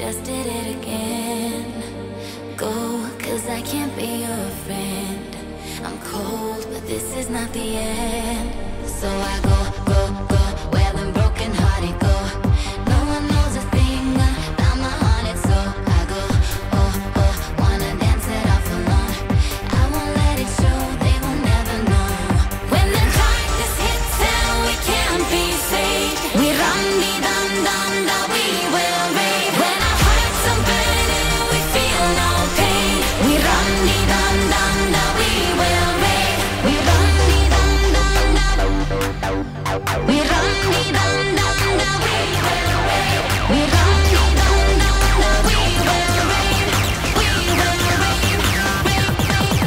just did it again. Go, 'cause I can't be your friend. I'm cold, but this is not the end. So I go, go, go, where them broken hearted go. No one knows a thing about my haunted soul. I go, oh, oh, wanna dance it off alone. I won't let it show, they will never know. When the darkness hits and we can't be saved, we run the dum dum da, we will rave. When our hearts are burning, we feel no pain. We run the dum dum da, we will rave. We run the dum dum da, we run the dum dum da, we will rave. We run the dum dum da, we will rave. We will rave, rave, rave,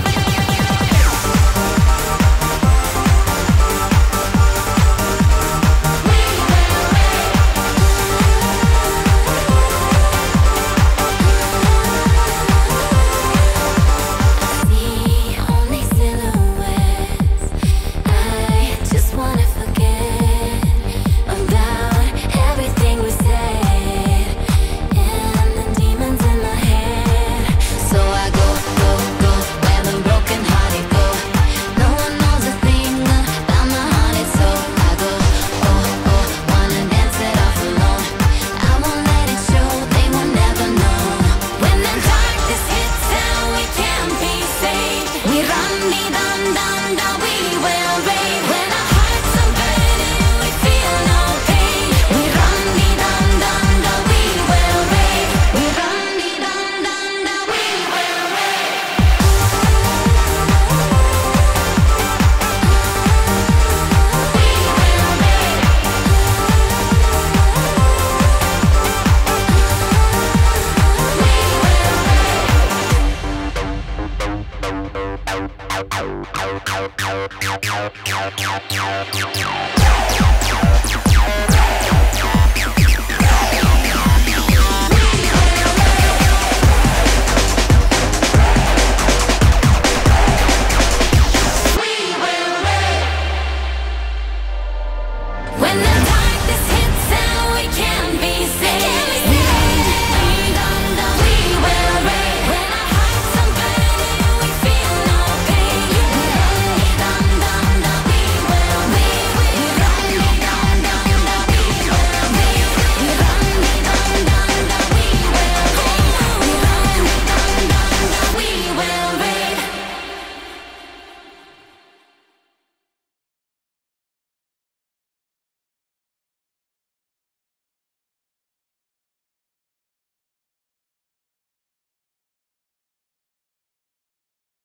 see only silhouettes. I just wanna forget about everything we said and the demons in my head. So I go, go, go, where the broken hearted go. No one knows a thing about my haunted soul. I go, oh, oh, wanna dance it off alone. I won't let it show, they will never know. When the darkness hits and we can't be saved, we run the dum dum da, we will rave. When our hearts are burning, we feel no pain. We run the dum dum da, we will rave. We run the dum dum da, we will rave. We will rave.